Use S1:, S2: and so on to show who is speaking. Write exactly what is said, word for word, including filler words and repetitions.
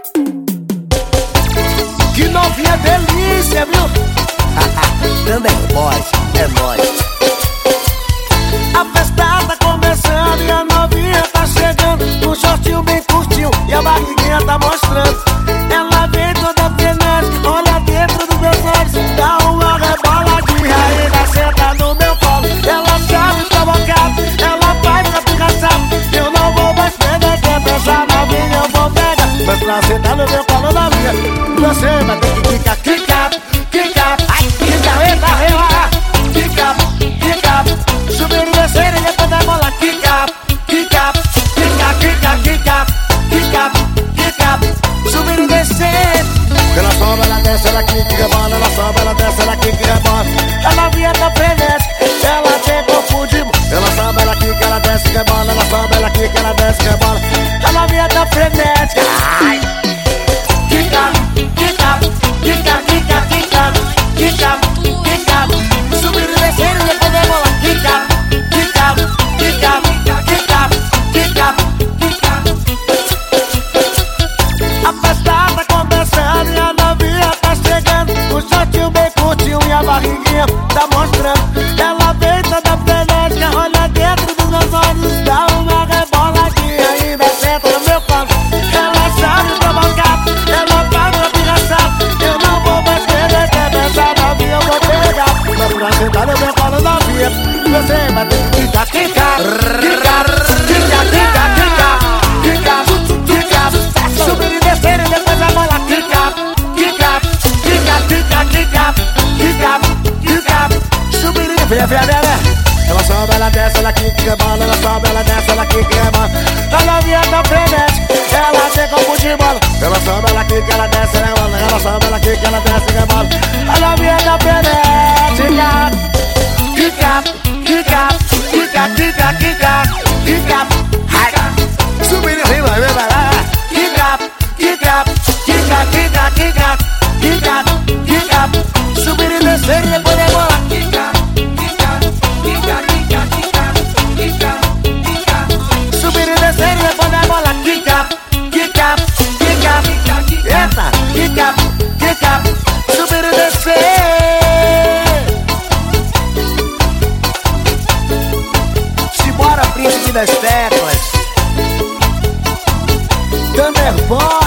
S1: Que novinha delícia, viu?
S2: Thunderboys, é nóis.
S1: A festa tá começando e a novinha tá chegando, um shortinho bem curtinho e a barriguinha tá mostrando. Ela vem toda frenética, olha dentro dos meus olhos, dá uma reboladinha e ainda senta no meu colo. Ela sabe provocar, ela faz pra pirraçar. Eu não vou mais perder tempo, essa novinha eu vou pegar. Mas pra sentar no meu colo, novinha, você vai ter que quicar, quicar, quicar. Ai, quicar, eita, rela, quicar, quicar. Subir e descer e depois da bola, quicar, quicar, quicar, quicar, quicar, quicar, quicar. Subir e descer. Ela sobe, ela desce, ela quica e rebola. Ela sobe, ela desce, ela quica e rebola. A novinha tá frenética, ela tem corpo de... Ela sobe, ela quica, ela desce e rebola. Ela sobe, ela quica, ela desce e rebola. A novinha tá frenética. Ai! Quica, quica, quica, quica, quica, quica, quica. Subir e descer e depois da bola, quica, quica, quica, quica, quica, quica. A festa tá começando e a novinha tá chegando, o shortinho bem curtinho e a barriguinha tá mostrando. Ela vem toda frenética, olha dentro dos meus olhos, dá uma reboladinha e ainda senta no meu colo. Ela sabe provocar, ela faz pra pirraçar. Eu não vou mais perder tempo, essa novinha eu vou pegar. Mas pra sentar no meu colo, novinha, você vai ter que quicar, quicar, quicar, quicar, quicar, quicar, quicar, quicar. Subir e descer e depois a bola, quicar, quicar, quicar, quicar, quicar, quicar, quicar. Subir e descer, vem, vem, vem. Ela sobe, ela desce, ela quica e rebola. Ela sobe, ela desce, ela quica e rebola. A novinha tá frenética, ela tem corpo de bola. Ela sobe, ela quica, ela desce, ela rebola. Ela sobe, ela quica, ela desce e rebola. A novinha tá frenética. Quica, quica, quica, quica, quica, quica. Subir e rima, vem, vai lá. Quica, quica, quica, quica, quica, quica, quica. Subir e descer e depois da bola. Quica, quica, quica, quica, quica, quica. Subir e descer e depois da bola. Quica, quica, quica, quica. Eita, quica, quica. Subir e descer. Simbora, príncipe das teclas. Thunderbolt.